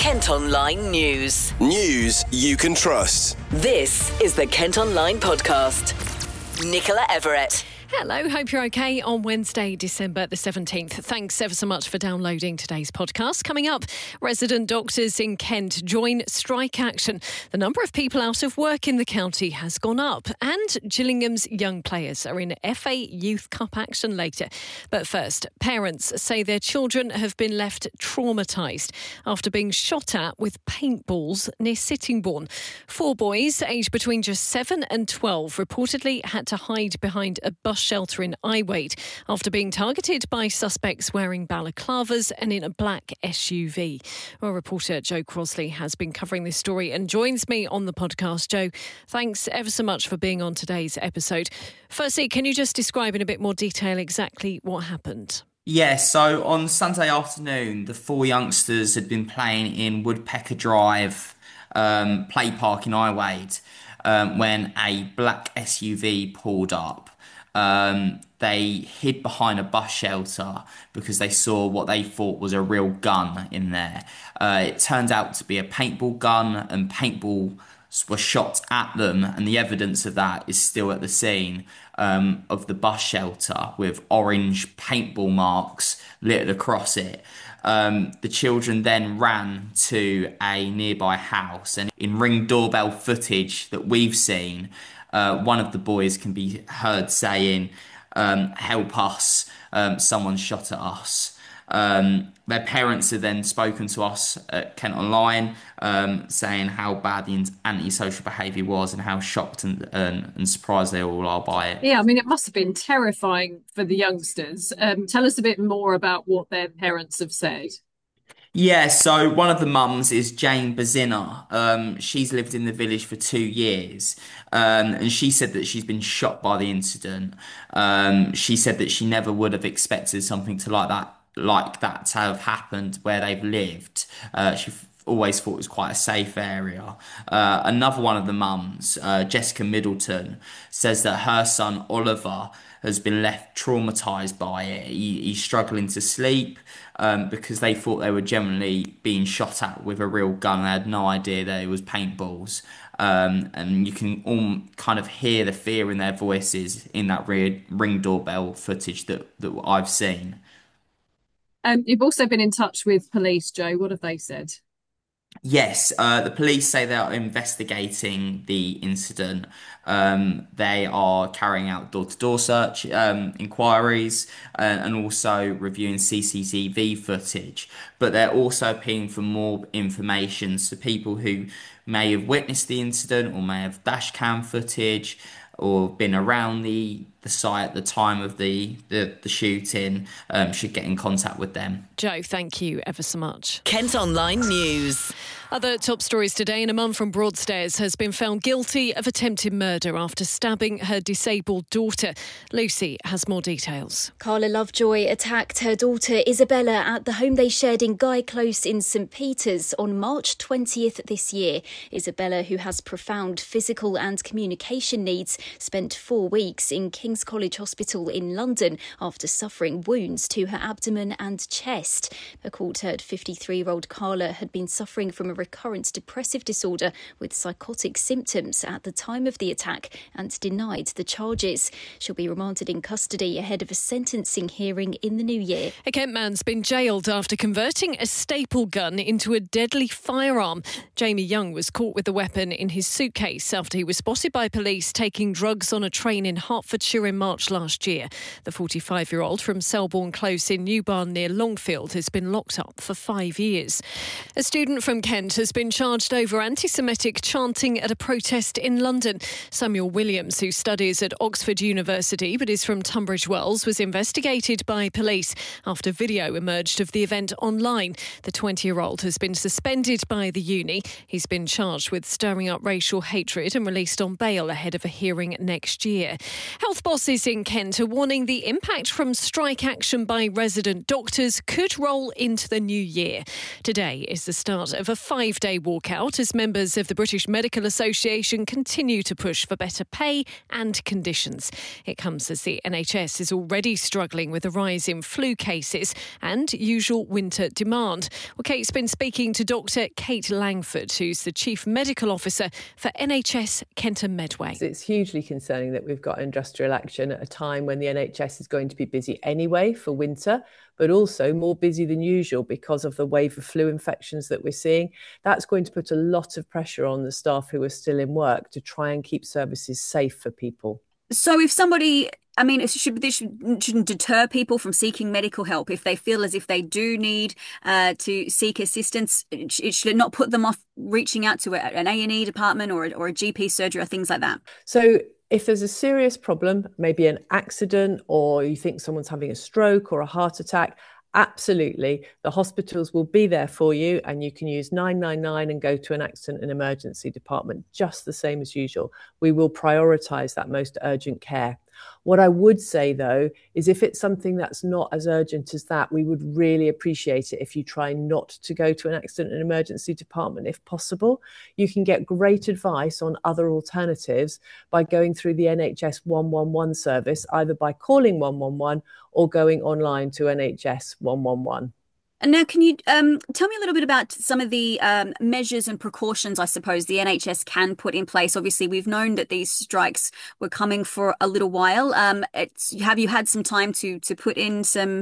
Kent Online News. News you can trust. This is the Kent Online Podcast. Nicola Everett. Hello, hope you're okay on Wednesday, December the 17th. Thanks ever so much for downloading today's podcast. Coming up, resident doctors in Kent join strike action. The number of people out of work in the county has gone up, and Gillingham's young players are in FA Youth Cup action later. But first, parents say their children have been left traumatised after being shot at with paintballs near Sittingbourne. 4 boys, aged between just 7 and 12, reportedly had to hide behind a bus shelter in Iwade after being targeted by suspects wearing balaclavas and in a black SUV. Our reporter Joe Crosley has been covering this story and joins me on the podcast. Joe, thanks ever so much for being on today's episode. Firstly, can you just describe in a bit more detail exactly what happened? Yeah, so on Sunday afternoon, the 4 youngsters had been playing in Woodpecker Drive play park in Iwade when a black SUV pulled up. They hid behind a bus shelter because they saw what they thought was a real gun in there. It turned out to be a paintball gun, and paintballs were shot at them, and the evidence of that is still at the scene of the bus shelter with orange paintball marks littered across it. The children then ran to a nearby house, and in Ring doorbell footage that we've seen, one of the boys can be heard saying, "Help us, someone shot at us." Their parents have then spoken to us at Kent Online, saying how bad the antisocial behaviour was and how shocked and surprised they all are by it. Yeah, I mean, it must have been terrifying for the youngsters. Tell us a bit more about what their parents have said. Yeah, so one of the mums is Jane Bazina. She's lived in the village for 2 years, and she said that she's been shocked by the incident. She said that she never would have expected something like that to have happened where they've lived. She always thought it was quite a safe area. Another one of the mums, Jessica Middleton, says that her son Oliver has been left traumatised by it. He's struggling to sleep because they thought they were generally being shot at with a real gun. They had no idea that it was paintballs. And you can all kind of hear the fear in their voices in that Ring doorbell footage that I've seen. You've also been in touch with police, Joe. What have they said? Yes, the police say they are investigating the incident. They are carrying out door-to-door search inquiries and also reviewing CCTV footage. But they're also appealing for more information, so people who may have witnessed the incident or may have dash cam footage or been around the site at the time of the shooting should get in contact with them. Joe, thank you ever so much. Kent Online News. Other top stories today, and a mum from Broadstairs has been found guilty of attempted murder after stabbing her disabled daughter. Lucy has more details. Carla Lovejoy attacked her daughter Isabella at the home they shared in Guy Close in St Peters on March 20th this year. Isabella, who has profound physical and communication needs, spent 4 weeks in King's College Hospital in London after suffering wounds to her abdomen and chest. A court heard 53-year-old Carla had been suffering from a recurrent depressive disorder with psychotic symptoms at the time of the attack and denied the charges. She'll be remanded in custody ahead of a sentencing hearing in the new year. A Kent man's been jailed after converting a staple gun into a deadly firearm. Jamie Young was caught with the weapon in his suitcase after he was spotted by police taking drugs on a train in Hertfordshire in March last year. The 45-year-old from Selborne Close in Newbarn near Longfield has been locked up for 5 years. A student from Kent has been charged over anti-Semitic chanting at a protest in London. Samuel Williams, who studies at Oxford University but is from Tunbridge Wells, was investigated by police after video emerged of the event online. The 20-year-old has been suspended by the uni. He's been charged with stirring up racial hatred and released on bail ahead of a hearing next year. Health bosses in Kent are warning the impact from strike action by resident doctors could roll into the new year. Today is the start of a 5-day walkout as members of the British Medical Association continue to push for better pay and conditions. It comes as the NHS is already struggling with a rise in flu cases and usual winter demand. Well, Kate's been speaking to Dr. Kate Langford, who's the Chief Medical Officer for NHS Kent and Medway. It's hugely concerning that we've got industrial action at a time when the NHS is going to be busy anyway for winter, but also more busy than usual because of the wave of flu infections that we're seeing. That's going to put a lot of pressure on the staff who are still in work to try and keep services safe for people. So if somebody, this shouldn't deter people from seeking medical help. If they feel as if they do need to seek assistance, it should not put them off reaching out to an A&E department or a GP surgery or things like that. So if there's a serious problem, maybe an accident, or you think someone's having a stroke or a heart attack, absolutely, the hospitals will be there for you, and you can use 999 and go to an accident and emergency department just the same as usual. We will prioritise that most urgent care. What I would say, though, is if it's something that's not as urgent as that, we would really appreciate it if you try not to go to an accident and emergency department if possible. You can get great advice on other alternatives by going through the NHS 111 service, either by calling 111 or going online to NHS 111. And now, can you tell me a little bit about some of the measures and precautions, I suppose, the NHS can put in place? Obviously, we've known that these strikes were coming for a little while. Have you had some time to put in some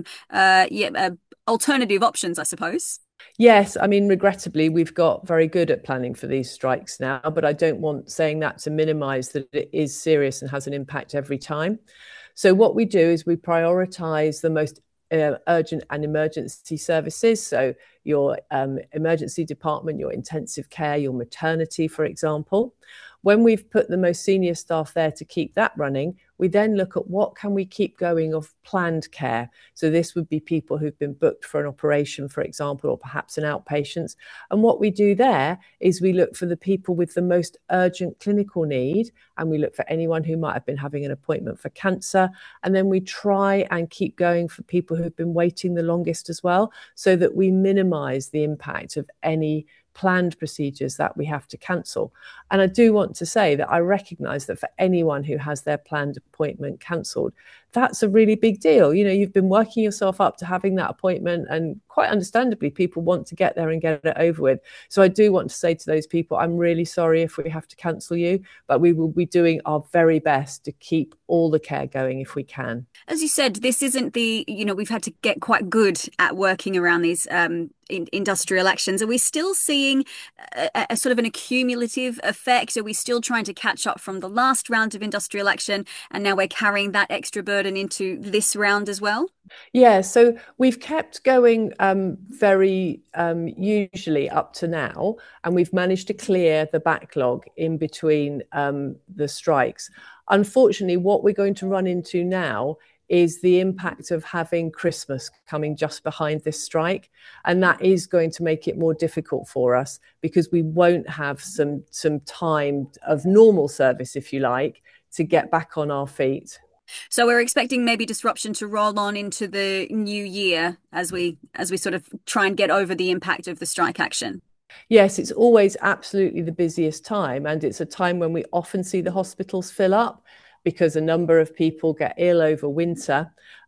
alternative options, I suppose? Yes, regrettably, we've got very good at planning for these strikes now, but I don't want saying that to minimise that it is serious and has an impact every time. So what we do is we prioritise the most urgent and emergency services. So your emergency department, your intensive care, your maternity, for example. When we've put the most senior staff there to keep that running, we then look at what can we keep going of planned care. So this would be people who've been booked for an operation, for example, or perhaps an outpatient. And what we do there is we look for the people with the most urgent clinical need, and we look for anyone who might have been having an appointment for cancer. And then we try and keep going for people who've been waiting the longest as well, so that we minimise the impact of any planned procedures that we have to cancel. And I do want to say that I recognise that for anyone who has their planned appointment cancelled, that's a really big deal. You know, you've been working yourself up to having that appointment, and quite understandably, people want to get there and get it over with. So I do want to say to those people, I'm really sorry if we have to cancel you, but we will be doing our very best to keep all the care going if we can. As you said, this isn't we've had to get quite good at working around these industrial actions. Are we still seeing a sort of an accumulative effect? Are we still trying to catch up from the last round of industrial action, and now we're carrying that extra burden into this round as well? Yeah, so we've kept going very usually up to now, and we've managed to clear the backlog in between the strikes. Unfortunately, what we're going to run into now is the impact of having Christmas coming just behind this strike. And that is going to make it more difficult for us, because we won't have some time of normal service, if you like, to get back on our feet. So we're expecting maybe disruption to roll on into the new year as we sort of try and get over the impact of the strike action. Yes, it's always absolutely the busiest time, and it's a time when we often see the hospitals fill up because a number of people get ill over winter,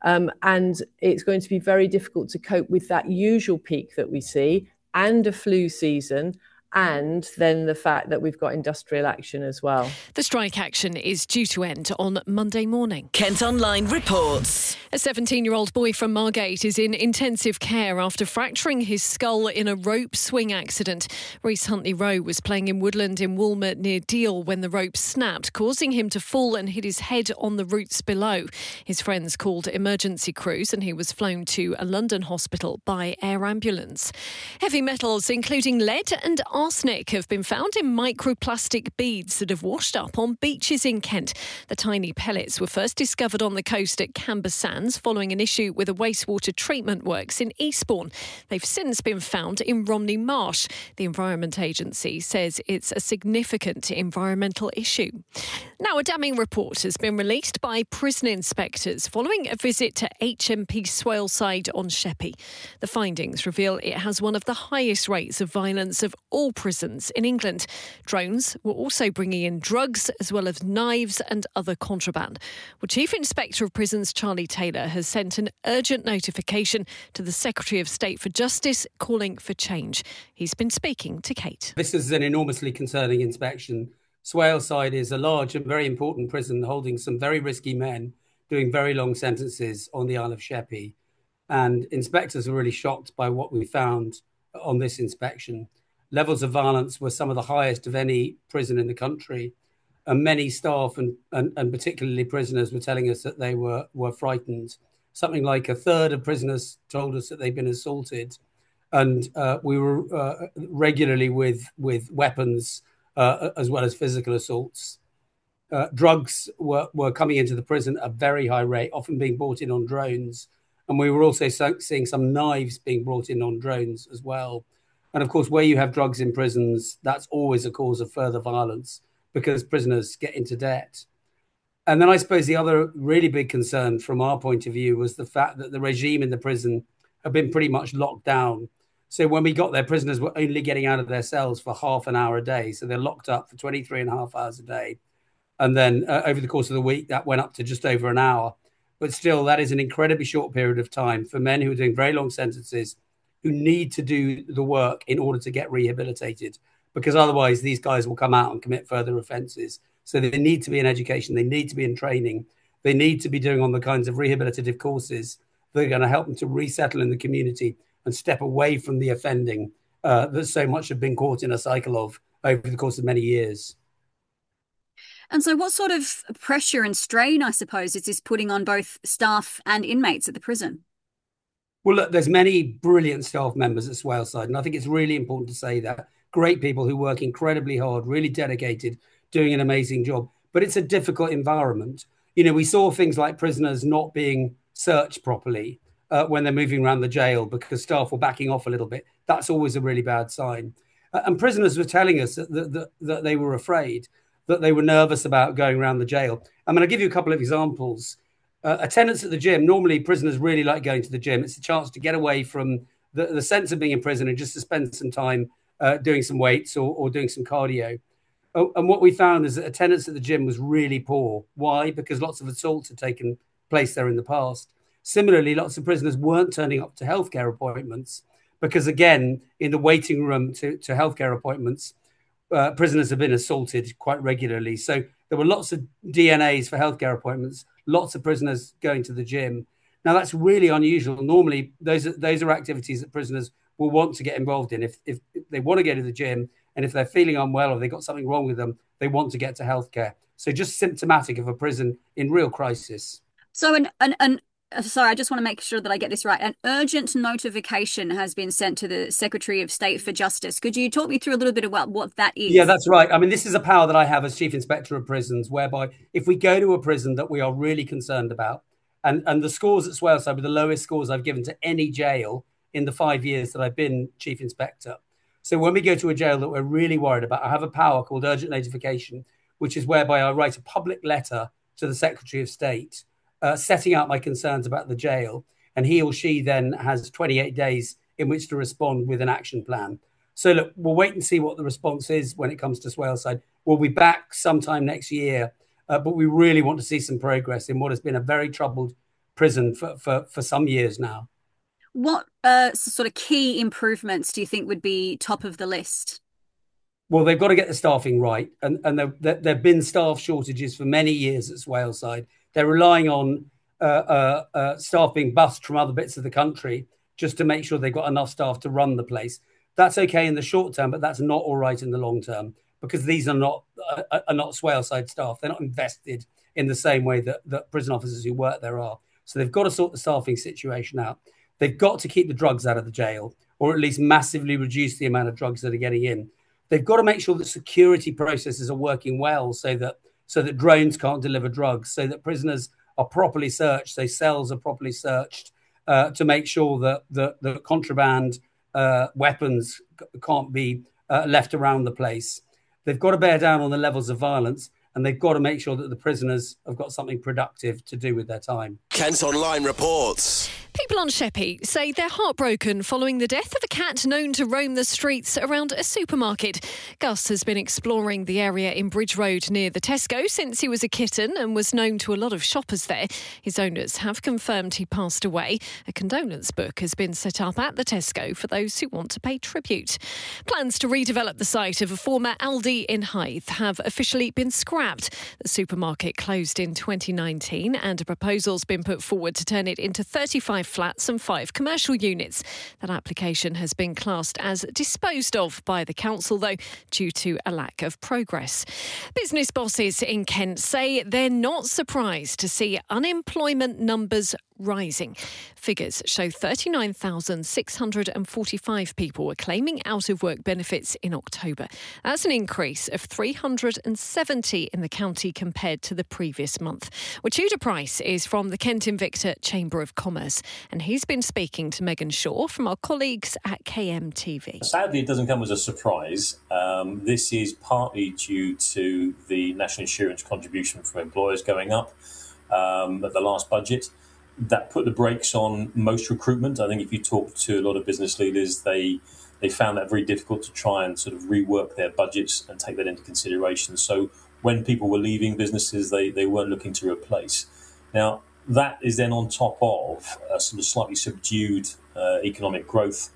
and it's going to be very difficult to cope with that usual peak that we see, and a flu season, and then the fact that we've got industrial action as well. The strike action is due to end on Monday morning. Kent Online reports. A 17-year-old boy from Margate is in intensive care after fracturing his skull in a rope swing accident. Reese Huntley Rowe was playing in Woodland in Woolmer near Deal when the rope snapped, causing him to fall and hit his head on the roots below. His friends called emergency crews and he was flown to a London hospital by air ambulance. Heavy metals, including lead and arsenic have been found in microplastic beads that have washed up on beaches in Kent. The tiny pellets were first discovered on the coast at Camber Sands following an issue with a wastewater treatment works in Eastbourne. They've since been found in Romney Marsh. The Environment Agency says it's a significant environmental issue. Now, a damning report has been released by prison inspectors following a visit to HMP Swaleside on Sheppey. The findings reveal it has one of the highest rates of violence of all prisons in England. Drones were also bringing in drugs as well as knives and other contraband. Well, Chief Inspector of Prisons Charlie Taylor has sent an urgent notification to the Secretary of State for Justice calling for change. He's been speaking to Kate. This is an enormously concerning inspection. Swaleside is a large and very important prison holding some very risky men doing very long sentences on the Isle of Sheppey. And inspectors were really shocked by what we found on this inspection. Levels of violence were some of the highest of any prison in the country. And many staff and particularly prisoners were telling us that they were frightened. Something like a third of prisoners told us that they'd been assaulted. And we were regularly with weapons as well as physical assaults. Drugs were coming into the prison at a very high rate, often being brought in on drones. And we were also seeing some knives being brought in on drones as well. And of course, where you have drugs in prisons, that's always a cause of further violence because prisoners get into debt. And then I suppose the other really big concern from our point of view was the fact that the regime in the prison had been pretty much locked down. So when we got there, prisoners were only getting out of their cells for half an hour a day. So they're locked up for 23 and a half hours a day. And then over the course of the week, that went up to just over an hour. But still, that is an incredibly short period of time for men who are doing very long sentences who need to do the work in order to get rehabilitated, because otherwise these guys will come out and commit further offences. So they need to be in education. They need to be in training. They need to be doing on the kinds of rehabilitative courses that are going to help them to resettle in the community and step away from the offending that so much have been caught in a cycle of over the course of many years. And so what sort of pressure and strain, I suppose, is this putting on both staff and inmates at the prison? Well, look, there's many brilliant staff members at Swaleside, and I think it's really important to say that. Great people who work incredibly hard, really dedicated, doing an amazing job. But it's a difficult environment. You know, we saw things like prisoners not being searched properly when they're moving around the jail because staff were backing off a little bit. That's always a really bad sign. And prisoners were telling us that they were afraid, that they were nervous about going around the jail. I'm going to give you a couple of examples. Attendance at the gym. Normally, prisoners really like going to the gym. It's a chance to get away from the sense of being in prison and just to spend some time doing some weights or doing some cardio. And what we found is that attendance at the gym was really poor. Why? Because lots of assaults had taken place there in the past. Similarly, lots of prisoners weren't turning up to healthcare appointments because, again, in the waiting room to healthcare appointments, prisoners have been assaulted quite regularly. So there were lots of DNAs for healthcare appointments, lots of prisoners going to the gym. Now, that's really unusual. Normally, those are activities that prisoners will want to get involved in. If they want to go to the gym and if they're feeling unwell or they've got something wrong with them, they want to get to healthcare. So just symptomatic of a prison in real crisis. So sorry, I just want to make sure that I get this right. An urgent notification has been sent to the Secretary of State for Justice. Could you talk me through a little bit about what that is? Yeah, that's right. I mean, this is a power that I have as Chief Inspector of Prisons, whereby if we go to a prison that we are really concerned about, and the scores at Swaleside were the lowest scores I've given to any jail in the 5 years that I've been Chief Inspector. So when we go to a jail that we're really worried about, I have a power called urgent notification, which is whereby I write a public letter to the Secretary of State setting out my concerns about the jail, and he or she then has 28 days in which to respond with an action plan. So look, we'll wait and see what the response is when it comes to Swaleside. We'll be back sometime next year, but we really want to see some progress in what has been a very troubled prison for some years now. What sort of key improvements do you think would be top of the list? Well, they've got to get the staffing right. And there have been staff shortages for many years at Swaleside. They're relying on staff being bussed from other bits of the country just to make sure they've got enough staff to run the place. That's okay in the short term, but that's not all right in the long term because these are not Swaleside staff. They're not invested in the same way that prison officers who work there are. So they've got to sort the staffing situation out. They've got to keep the drugs out of the jail, or at least massively reduce the amount of drugs that are getting in. They've got to make sure that security processes are working well so that drones can't deliver drugs, so that prisoners are properly searched, so cells are properly searched, to make sure that the contraband weapons can't be left around the place. They've got to bear down on the levels of violence, and they've got to make sure that the prisoners have got something productive to do with their time. Kent Online reports. People on Sheppey say they're heartbroken following the death of a cat known to roam the streets around a supermarket. Gus has been exploring the area in Bridge Road near the Tesco since he was a kitten and was known to a lot of shoppers there. His owners have confirmed he passed away. A condolence book has been set up at the Tesco for those who want to pay tribute. Plans to redevelop the site of a former Aldi in Hythe have officially been scrapped. The supermarket closed in 2019 and a proposal's been put forward to turn it into 35 flats and 5 commercial units. That application has been classed as disposed of by the council, though, due to a lack of progress. Business bosses in Kent say they're not surprised to see unemployment numbers rising. Figures show 39,645 people were claiming out-of-work benefits in October. That's an increase of 370 in the county compared to the previous month. Well, Tudor Price is from the Kent Invicta Chamber of Commerce, and he's been speaking to Megan Shaw from our colleagues at KMTV. Sadly, it doesn't come as a surprise. This is partly due to the national insurance contribution from employers going up at the last budget. That put the brakes on most recruitment. I think if you talk to a lot of business leaders, they found that very difficult to try and sort of rework their budgets and take that into consideration. So when people were leaving businesses, they weren't looking to replace. Now, that is then on top of a sort of slightly subdued economic growth.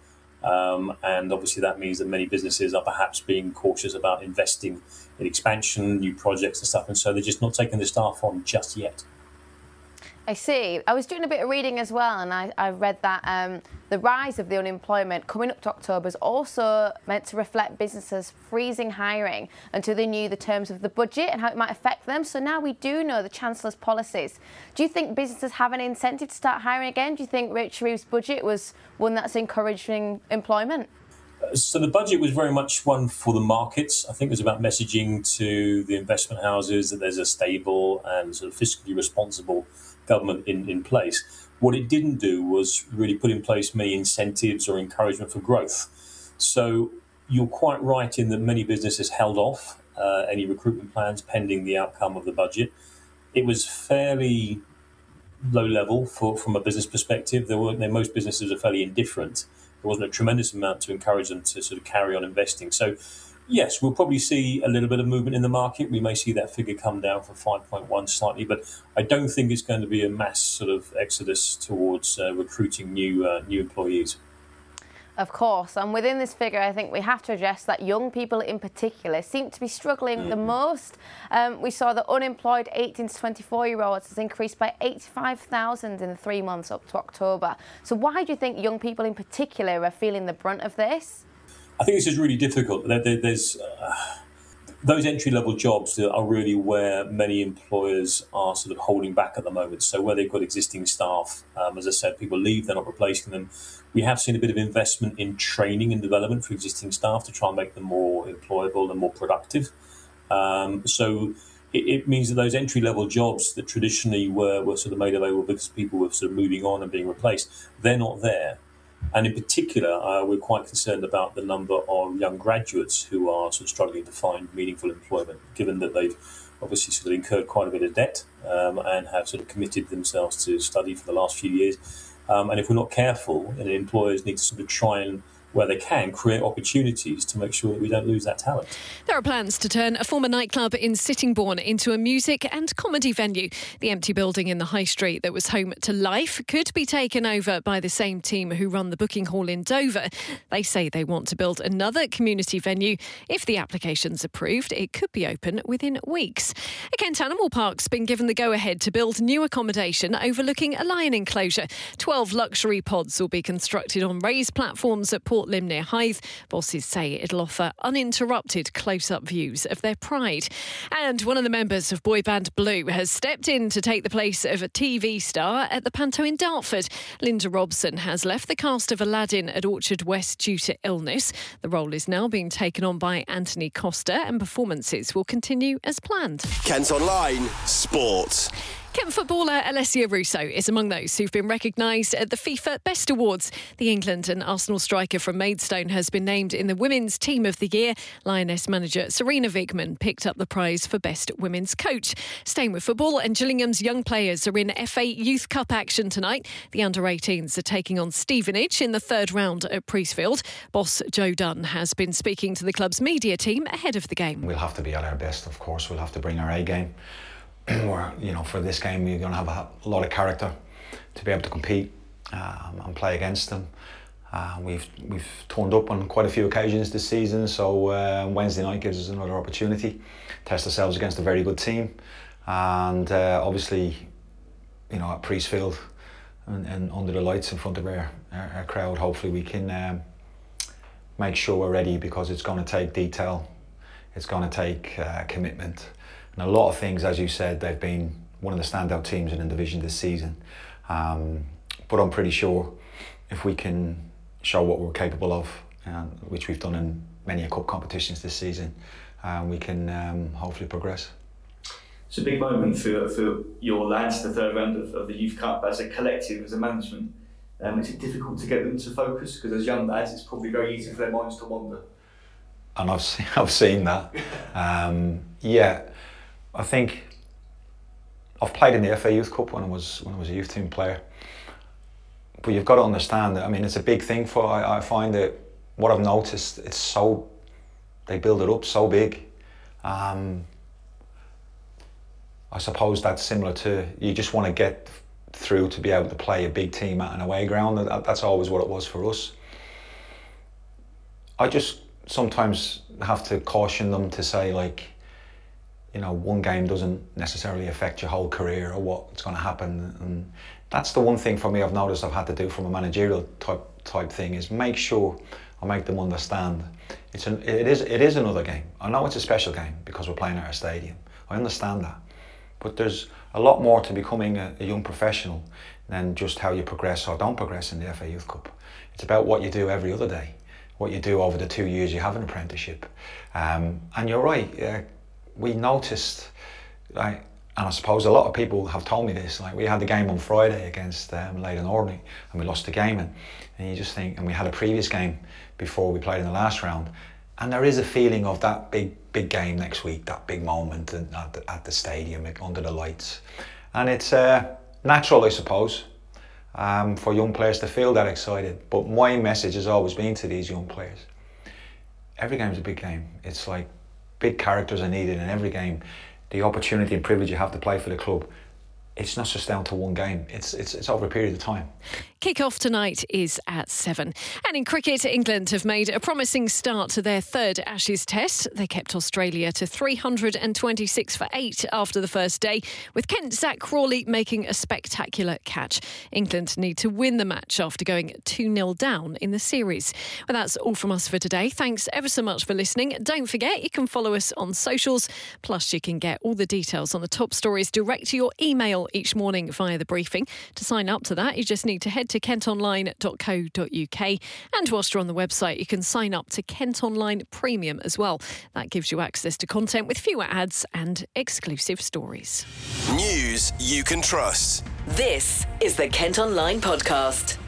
And obviously that means that many businesses are perhaps being cautious about investing in expansion, new projects and stuff. And so they're just not taking the staff on just yet. I see. I was doing a bit of reading as well, and I read that the rise of the unemployment coming up to October is also meant to reflect businesses freezing hiring until they knew the terms of the budget and how it might affect them. So now we do know the Chancellor's policies. Do you think businesses have an incentive to start hiring again? Do you think Rachel Reeves' budget was one that's encouraging employment? So the budget was very much one for the markets. I think it was about messaging to the investment houses that there's a stable and sort of fiscally responsible government in place. What it didn't do was really put in place many incentives or encouragement for growth. So you're quite right in that many businesses held off any recruitment plans pending the outcome of the budget. It was fairly low level from a business perspective. Most businesses are fairly indifferent. There wasn't a tremendous amount to encourage them to sort of carry on investing. So yes, we'll probably see a little bit of movement in the market. We may see that figure come down from 5.1 slightly, but I don't think it's going to be a mass sort of exodus towards recruiting new employees. Of course, and within this figure, I think we have to address that young people in particular seem to be struggling the most. We saw the unemployed 18 to 24-year-olds has increased by 85,000 in the 3 months up to October. So why do you think young people in particular are feeling the brunt of this? I think this is really difficult. There's those entry-level jobs that are really where many employers are sort of holding back at the moment. So where they've got existing staff, as I said, people leave, they're not replacing them. We have seen a bit of investment in training and development for existing staff to try and make them more employable and more productive. So it means that those entry-level jobs that traditionally were sort of made available because people were sort of moving on and being replaced, they're not there. And in particular, we're quite concerned about the number of young graduates who are sort of struggling to find meaningful employment, given that they've obviously sort of incurred quite a bit of debt and have sort of committed themselves to study for the last few years. And if we're not careful, employers need to sort of try and, where they can, create opportunities to make sure that we don't lose that talent. There are plans to turn a former nightclub in Sittingbourne into a music and comedy venue. The empty building in the High Street that was home to Life could be taken over by the same team who run the booking hall in Dover. They say they want to build another community venue. If the application's approved, it could be open within weeks. A Kent Animal Park's been given the go-ahead to build new accommodation overlooking a lion enclosure. 12 luxury pods will be constructed on raised platforms at Port Short Limb near Hythe. Bosses say it'll offer uninterrupted close-up views of their pride. And one of the members of boy band Blue has stepped in to take the place of a TV star at the Panto in Dartford. Linda Robson has left the cast of Aladdin at Orchard West due to illness. The role is now being taken on by Anthony Costa and performances will continue as planned. Kent Online Sport. Kent footballer Alessia Russo is among those who've been recognised at the FIFA Best Awards. The England and Arsenal striker from Maidstone has been named in the Women's Team of the Year. Lioness manager Serena Wigman picked up the prize for Best Women's Coach. Staying with football, and Gillingham's young players are in FA Youth Cup action tonight. The under-18s are taking on Stevenage in the third round at Priestfield. Boss Joe Dunn has been speaking to the club's media team ahead of the game. We'll have to be at our best, of course. We'll have to bring our A game. For this game, you're going to have a lot of character to be able to compete and play against them. We've turned up on quite a few occasions this season, so Wednesday night gives us another opportunity to test ourselves against a very good team. And obviously, at Priestfield and under the lights in front of our crowd, hopefully we can make sure we're ready, because it's going to take detail, it's going to take commitment. And a lot of things, as you said, they've been one of the standout teams in the division this season. But I'm pretty sure if we can show what we're capable of, which we've done in many cup competitions this season, we can hopefully progress. It's a big moment for your lads, the third round of the Youth Cup, as a collective, as a management. Is it difficult to get them to focus? Because as young lads, it's probably very easy for their minds to wander. And I've seen that. I think I've played in the FA Youth Cup when I was a youth team player. But you've got to understand that, it's a big thing I find that what I've noticed, they build it up so big. I suppose that's similar to, you just want to get through to be able to play a big team at an away ground. That's always what it was for us. I just sometimes have to caution them to say, one game doesn't necessarily affect your whole career or what's going to happen. And that's the one thing for me I've noticed I've had to do from a managerial type thing, is make sure I make them understand it is another game. I know it's a special game because we're playing at our stadium. I understand that. But there's a lot more to becoming a young professional than just how you progress or don't progress in the FA Youth Cup. It's about what you do every other day, what you do over the 2 years you have an apprenticeship. And you're right, we noticed, and I suppose a lot of people have told me this, we had the game on Friday against Leyden Orkney and we lost the game, and you just think, and we had a previous game before we played in the last round, and there is a feeling of that big game next week, that big moment at the stadium under the lights. And it's natural, I suppose, for young players to feel that excited. But my message has always been to these young players, every game's a big game. It's like big characters are needed in every game. The opportunity and privilege you have to play for the club, it's not just down to one game. It's over a period of time. Kick-off tonight is at 7. And in cricket, England have made a promising start to their third Ashes test. They kept Australia to 326 for 8 after the first day, with Kent Zach Crawley making a spectacular catch. England need to win the match after going 2-0 down in the series. Well, that's all from us for today. Thanks ever so much for listening. Don't forget, you can follow us on socials. Plus, you can get all the details on the top stories direct to your email each morning via the briefing. To sign up to that, you just need to head to kentonline.co.uk. And whilst you're on the website, you can sign up to Kent Online Premium as well. That gives you access to content with fewer ads and exclusive stories. News you can trust. This is the Kent Online Podcast.